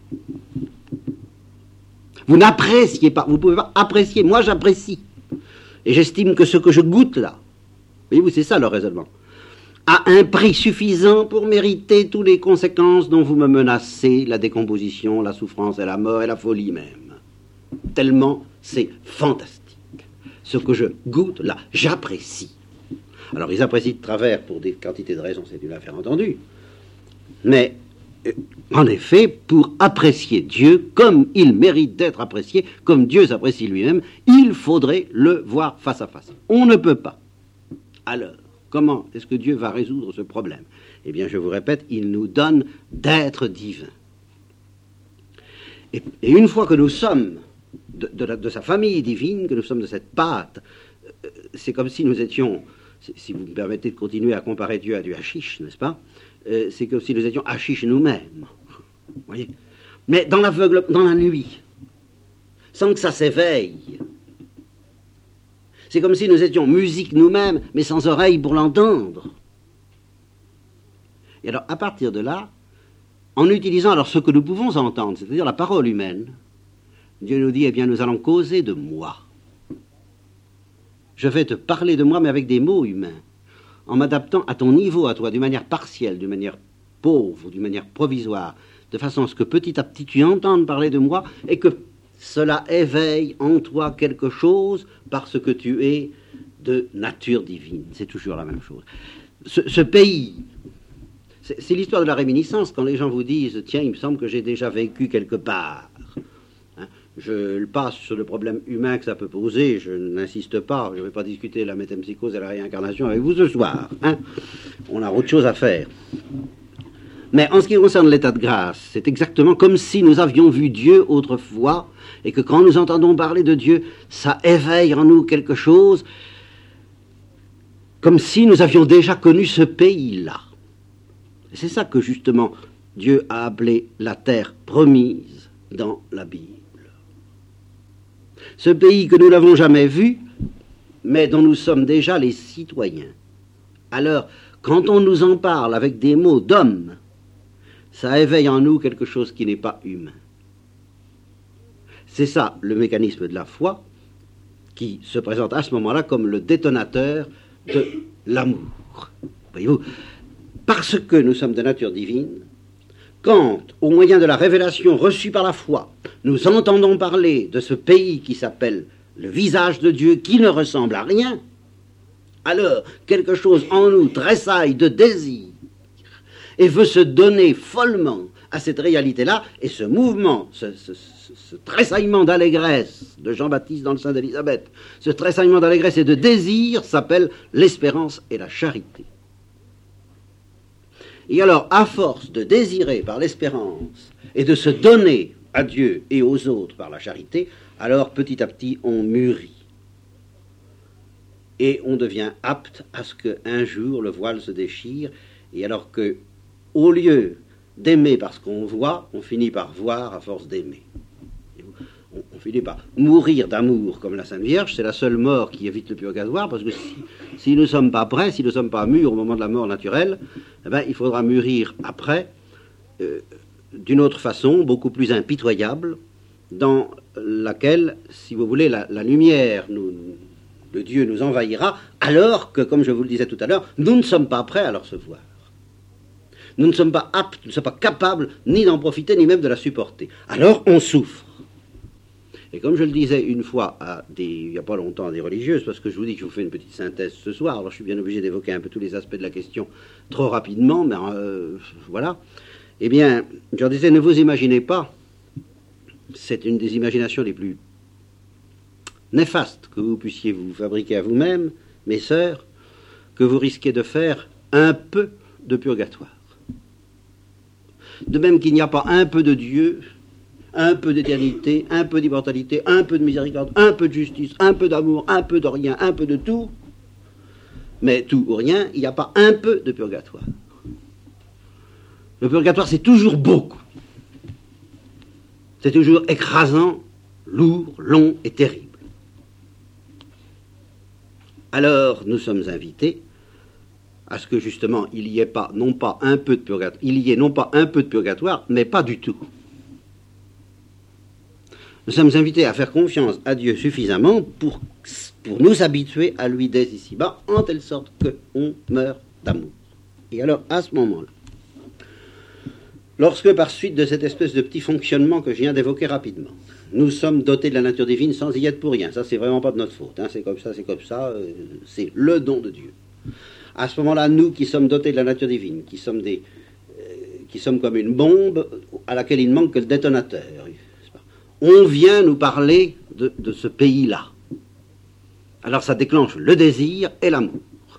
Vous n'appréciez pas, vous ne pouvez pas apprécier. Moi, j'apprécie. Et j'estime que ce que je goûte là, voyez-vous, c'est ça le raisonnement, a un prix suffisant pour mériter toutes les conséquences dont vous me menacez, la décomposition, la souffrance et la mort et la folie même. Tellement c'est fantastique. Ce que je goûte là, j'apprécie. Alors, ils apprécient de travers pour des quantités de raisons, c'est une affaire entendue. Mais, en effet, pour apprécier Dieu comme il mérite d'être apprécié, comme Dieu s'apprécie lui-même, il faudrait le voir face à face. On ne peut pas. Alors, comment est-ce que Dieu va résoudre ce problème? Eh bien, je vous répète, il nous donne d'être divin. Et, et une fois que nous sommes de, de, la, de sa famille divine, que nous sommes de cette pâte, c'est comme si nous étions, si vous me permettez de continuer à comparer Dieu à du hashish, n'est-ce pas? Euh, c'est comme si nous étions hashish nous-mêmes, voyez. Mais dans l'aveugle, dans la nuit, sans que ça s'éveille. C'est comme si nous étions musique nous-mêmes, mais sans oreille pour l'entendre. Et alors, à partir de là, en utilisant alors ce que nous pouvons entendre, c'est-à-dire la parole humaine, Dieu nous dit, eh bien, nous allons causer de moi. Je vais te parler de moi, mais avec des mots humains, en m'adaptant à ton niveau, à toi, d'une manière partielle, d'une manière pauvre, d'une manière provisoire, de façon à ce que petit à petit tu entendes parler de moi et que cela éveille en toi quelque chose parce que tu es de nature divine. C'est toujours la même chose. Ce, ce pays, c'est, c'est l'histoire de la réminiscence, quand les gens vous disent « Tiens, il me semble que j'ai déjà vécu quelque part ». Je passe sur le problème humain que ça peut poser, je n'insiste pas, je ne vais pas discuter la métempsychose et la réincarnation avec vous ce soir. Hein. On a autre chose à faire. Mais en ce qui concerne l'état de grâce, c'est exactement comme si nous avions vu Dieu autrefois, et que quand nous entendons parler de Dieu, ça éveille en nous quelque chose, comme si nous avions déjà connu ce pays-là. Et c'est ça que justement Dieu a appelé la terre promise dans la Bible. Ce pays que nous n'avons jamais vu, mais dont nous sommes déjà les citoyens. Alors, quand on nous en parle avec des mots d'homme, ça éveille en nous quelque chose qui n'est pas humain. C'est ça le mécanisme de la foi qui se présente à ce moment-là comme le détonateur de l'amour. Voyez-vous, parce que nous sommes de nature divine, quand, au moyen de la révélation reçue par la foi, nous entendons parler de ce pays qui s'appelle le visage de Dieu, qui ne ressemble à rien, alors quelque chose en nous tressaille de désir et veut se donner follement à cette réalité-là, et ce mouvement, ce, ce, ce, ce tressaillement d'allégresse de Jean-Baptiste dans le sein d'Élisabeth, ce tressaillement d'allégresse et de désir s'appelle l'espérance et la charité. Et alors, à force de désirer par l'espérance et de se donner à Dieu et aux autres par la charité, alors petit à petit on mûrit. Et on devient apte à ce qu'un jour le voile se déchire, et alors que, au lieu d'aimer parce qu'on voit, on finit par voir à force d'aimer. On, on finit par mourir d'amour comme la Sainte Vierge, c'est la seule mort qui évite le purgatoire, parce que si, si nous ne sommes pas prêts, si nous ne sommes pas mûrs au moment de la mort naturelle, eh ben, il faudra mûrir après, euh, d'une autre façon, beaucoup plus impitoyable, dans laquelle, si vous voulez, la, la lumière nous, de Dieu nous envahira, alors que, comme je vous le disais tout à l'heure, nous ne sommes pas prêts à le recevoir. Nous ne sommes pas aptes, nous ne sommes pas capables ni d'en profiter, ni même de la supporter. Alors on souffre. Et comme je le disais une fois, à des, il n'y a pas longtemps, à des religieuses, parce que je vous dis que je vous fais une petite synthèse ce soir, alors je suis bien obligé d'évoquer un peu tous les aspects de la question trop rapidement, mais euh, voilà. Eh bien, je leur disais, ne vous imaginez pas, c'est une des imaginations les plus néfastes que vous puissiez vous fabriquer à vous-même, mes sœurs, que vous risquez de faire un peu de purgatoire. De même qu'il n'y a pas un peu de Dieu, un peu d'éternité, un peu d'immortalité, un peu de miséricorde, un peu de justice, un peu d'amour, un peu de rien, un peu de tout, mais tout ou rien, il n'y a pas un peu de purgatoire. Le purgatoire, c'est toujours beaucoup. C'est toujours écrasant, lourd, long et terrible. Alors, nous sommes invités à ce que, justement, il n'y ait pas, non pas un peu de purgatoire, il y ait non pas un peu de purgatoire, mais pas du tout. Nous sommes invités à faire confiance à Dieu suffisamment pour, pour nous habituer à lui dès ici-bas, en telle sorte qu'on meurt d'amour. Et alors, à ce moment-là, lorsque, par suite de cette espèce de petit fonctionnement que je viens d'évoquer rapidement, nous sommes dotés de la nature divine sans y être pour rien, ça c'est vraiment pas de notre faute, hein, c'est comme ça, c'est comme ça, euh, c'est le don de Dieu. À ce moment-là, nous qui sommes dotés de la nature divine, qui sommes, des, euh, qui sommes comme une bombe à laquelle il ne manque que le détonateur, on vient nous parler de, de ce pays-là. Alors ça déclenche le désir et l'amour.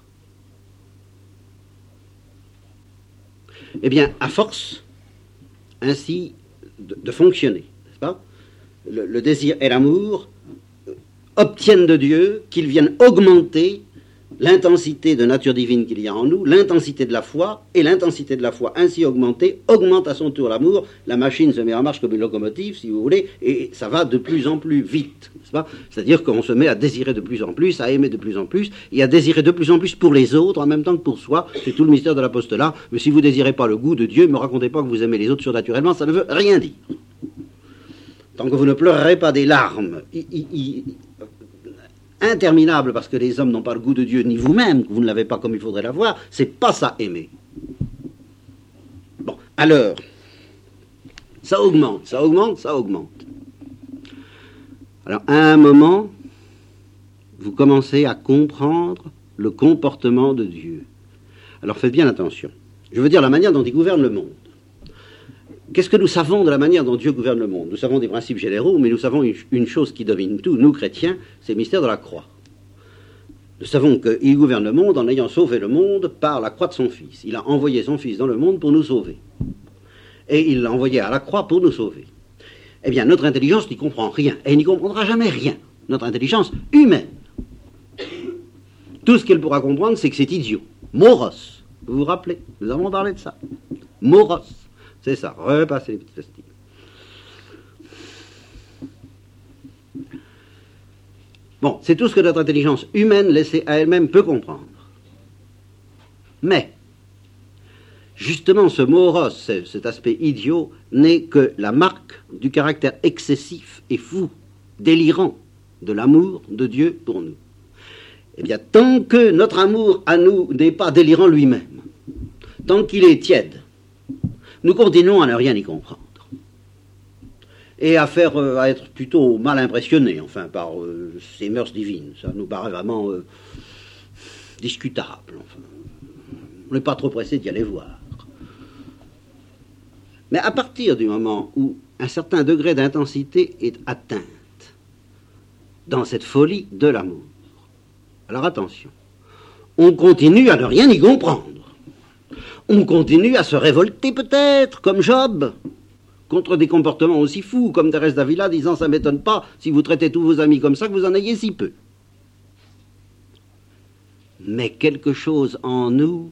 Eh bien, à force ainsi de, de fonctionner, n'est-ce pas, le, le désir et l'amour obtiennent de Dieu qu'ils viennent augmenter l'intensité de nature divine qu'il y a en nous, l'intensité de la foi, et l'intensité de la foi ainsi augmentée augmente à son tour l'amour. La machine se met en marche comme une locomotive, si vous voulez, et ça va de plus en plus vite, n'est-ce pas? C'est-à-dire qu'on se met à désirer de plus en plus, à aimer de plus en plus, et à désirer de plus en plus pour les autres en même temps que pour soi. C'est tout le mystère de l'apostolat. Mais si vous ne désirez pas le goût de Dieu, ne me racontez pas que vous aimez les autres surnaturellement, ça ne veut rien dire. Tant que vous ne pleurerez pas des larmes i, i, i, interminables parce que les hommes n'ont pas le goût de Dieu, ni vous-même, que vous ne l'avez pas comme il faudrait l'avoir, c'est pas ça aimer. Bon, alors, ça augmente, ça augmente, ça augmente. Alors, à un moment, vous commencez à comprendre le comportement de Dieu. Alors, faites bien attention. Je veux dire la manière dont il gouverne le monde. Qu'est-ce que nous savons de la manière dont Dieu gouverne le monde? Nous savons des principes généraux, mais nous savons une, une chose qui domine tout, nous chrétiens, c'est le mystère de la croix. Nous savons qu'il gouverne le monde en ayant sauvé le monde par la croix de son Fils. Il a envoyé son Fils dans le monde pour nous sauver. Et il l'a envoyé à la croix pour nous sauver. Eh bien, notre intelligence n'y comprend rien, et n'y comprendra jamais rien. Notre intelligence humaine. Tout ce qu'elle pourra comprendre, c'est que c'est idiot. Moros. Vous vous rappelez? Nous avons parlé de ça. Moros. C'est ça, repassez les petites pastilles. Bon, c'est tout ce que notre intelligence humaine, laissée à elle-même, peut comprendre. Mais, justement, ce moros, cet aspect idiot, n'est que la marque du caractère excessif et fou, délirant, de l'amour de Dieu pour nous. Eh bien, tant que notre amour à nous n'est pas délirant lui-même, tant qu'il est tiède, nous continuons à ne rien y comprendre. Et à faire, euh, à être plutôt mal impressionnés, enfin, par euh, ces mœurs divines. Ça nous paraît vraiment euh, discutable. Enfin. On n'est pas trop pressé d'y aller voir. Mais à partir du moment où un certain degré d'intensité est atteinte dans cette folie de l'amour, alors attention, on continue à ne rien y comprendre. On continue à se révolter peut-être, comme Job, contre des comportements aussi fous, comme Thérèse d'Avila disant « ça ne m'étonne pas, si vous traitez tous vos amis comme ça, que vous en ayez si peu ». Mais quelque chose en nous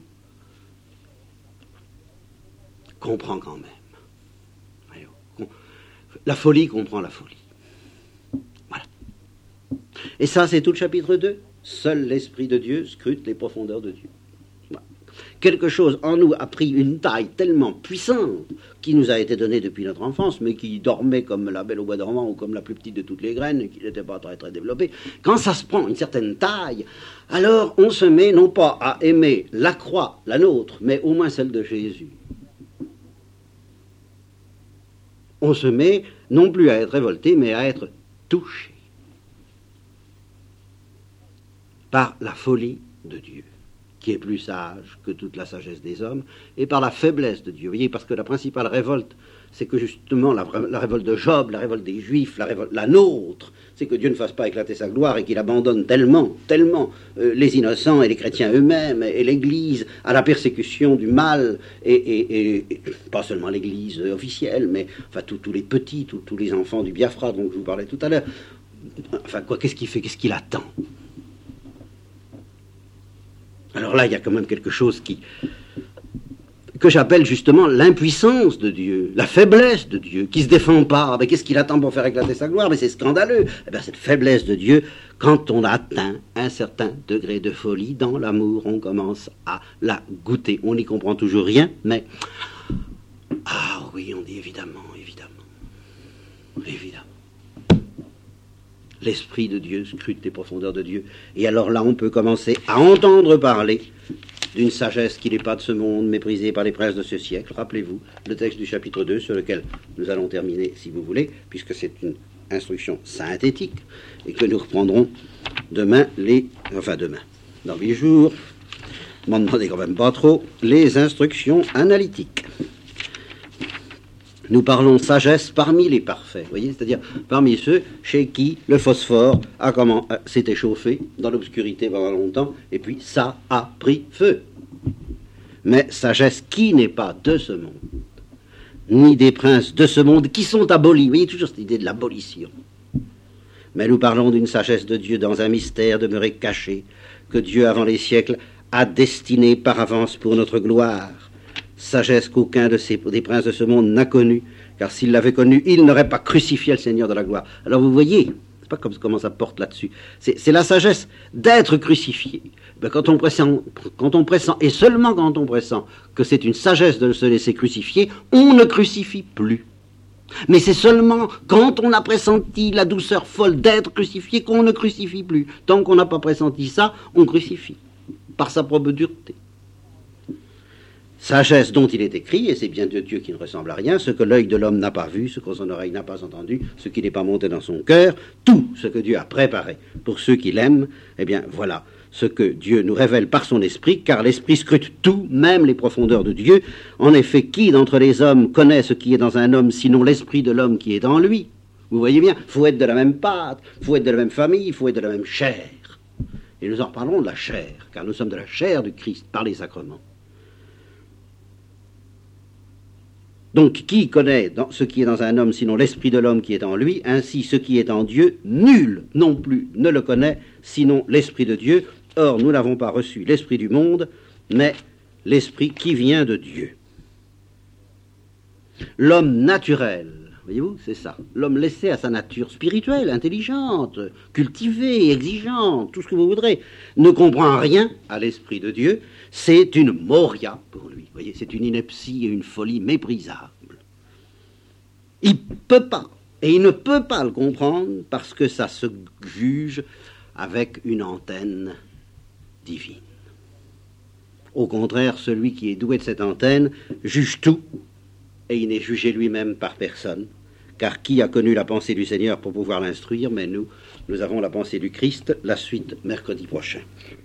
comprend quand même. La folie comprend la folie. Voilà. Et ça, c'est tout le chapitre deux. Seul l'Esprit de Dieu scrute les profondeurs de Dieu. Voilà. Quelque chose en nous a pris une taille tellement puissante qui nous a été donnée depuis notre enfance, mais qui dormait comme la belle au bois dormant ou comme la plus petite de toutes les graines, qui n'était pas très très développée. Quand ça se prend une certaine taille, alors on se met non pas à aimer la croix, la nôtre, mais au moins celle de Jésus. On se met non plus à être révolté, mais à être touché par la folie de Dieu, qui est plus sage que toute la sagesse des hommes, et par la faiblesse de Dieu. Vous voyez, parce que la principale révolte, c'est que justement la, la révolte de Job, la révolte des Juifs, la, révolte, la nôtre, c'est que Dieu ne fasse pas éclater sa gloire et qu'il abandonne tellement, tellement euh, les innocents et les chrétiens eux-mêmes et l'Église à la persécution du mal, et, et, et, et pas seulement l'Église officielle, mais enfin tous les petits, tous les enfants du Biafra dont je vous parlais tout à l'heure. Enfin quoi, qu'est-ce qu'il fait, qu'est-ce qu'il attend? Alors là, il y a quand même quelque chose qui, que j'appelle justement l'impuissance de Dieu, la faiblesse de Dieu, qui ne se défend pas. Mais qu'est-ce qu'il attend pour faire éclater sa gloire? Mais c'est scandaleux. Eh bien, cette faiblesse de Dieu, quand on atteint un certain degré de folie dans l'amour, on commence à la goûter. On n'y comprend toujours rien, mais... Ah oui, on dit évidemment, évidemment, évidemment. L'Esprit de Dieu scrute les profondeurs de Dieu. Et alors là, on peut commencer à entendre parler d'une sagesse qui n'est pas de ce monde, méprisée par les princes de ce siècle. Rappelez-vous le texte du chapitre deux, sur lequel nous allons terminer, si vous voulez, puisque c'est une instruction synthétique, et que nous reprendrons demain, les, enfin demain, dans huit jours, ne m'en demandez quand même pas trop, les instructions analytiques. Nous parlons sagesse parmi les parfaits, vous voyez, c'est-à-dire parmi ceux chez qui le phosphore a comment euh, s'est échauffé dans l'obscurité pendant longtemps, et puis ça a pris feu. Mais sagesse qui n'est pas de ce monde, ni des princes de ce monde qui sont abolis. Vous voyez toujours cette idée de l'abolition. Mais nous parlons d'une sagesse de Dieu dans un mystère demeuré caché, que Dieu avant les siècles a destiné par avance pour notre gloire. Sagesse qu'aucun de ces, des princes de ce monde n'a connue, car s'il l'avait connue, il n'aurait pas crucifié le Seigneur de la gloire. Alors vous voyez, c'est pas comme comment ça porte là-dessus. C'est, c'est la sagesse d'être crucifié. Ben, quand on pressent, quand on pressent, et seulement quand on pressent que c'est une sagesse de se laisser crucifier, on ne crucifie plus. Mais c'est seulement quand on a pressenti la douceur folle d'être crucifié qu'on ne crucifie plus. Tant qu'on n'a pas pressenti ça, on crucifie, par sa propre dureté. Sagesse dont il est écrit, et c'est bien de Dieu qui ne ressemble à rien, ce que l'œil de l'homme n'a pas vu, ce que son oreille n'a pas entendu, ce qui n'est pas monté dans son cœur, tout ce que Dieu a préparé pour ceux qui l'aiment, eh bien voilà ce que Dieu nous révèle par son esprit, car l'esprit scrute tout, même les profondeurs de Dieu. En effet, qui d'entre les hommes connaît ce qui est dans un homme, sinon l'esprit de l'homme qui est en lui? Vous voyez bien, il faut être de la même pâte, il faut être de la même famille, il faut être de la même chair. Et nous en reparlerons de la chair, car nous sommes de la chair du Christ par les sacrements. Donc, qui connaît dans ce qui est dans un homme, sinon l'esprit de l'homme qui est en lui? Ainsi, ce qui est en Dieu, nul non plus ne le connaît, sinon l'esprit de Dieu. Or, nous n'avons pas reçu l'esprit du monde, mais l'esprit qui vient de Dieu. L'homme naturel, voyez-vous, c'est ça. L'homme laissé à sa nature spirituelle, intelligente, cultivée, exigeante, tout ce que vous voudrez, ne comprend rien à l'esprit de Dieu. C'est une moria pour lui. Vous voyez, c'est une ineptie et une folie méprisable. Il ne peut pas, et il ne peut pas le comprendre parce que ça se juge avec une antenne divine. Au contraire, celui qui est doué de cette antenne juge tout, et il n'est jugé lui-même par personne, car qui a connu la pensée du Seigneur pour pouvoir l'instruire? Mais nous, nous avons la pensée du Christ, la suite mercredi prochain.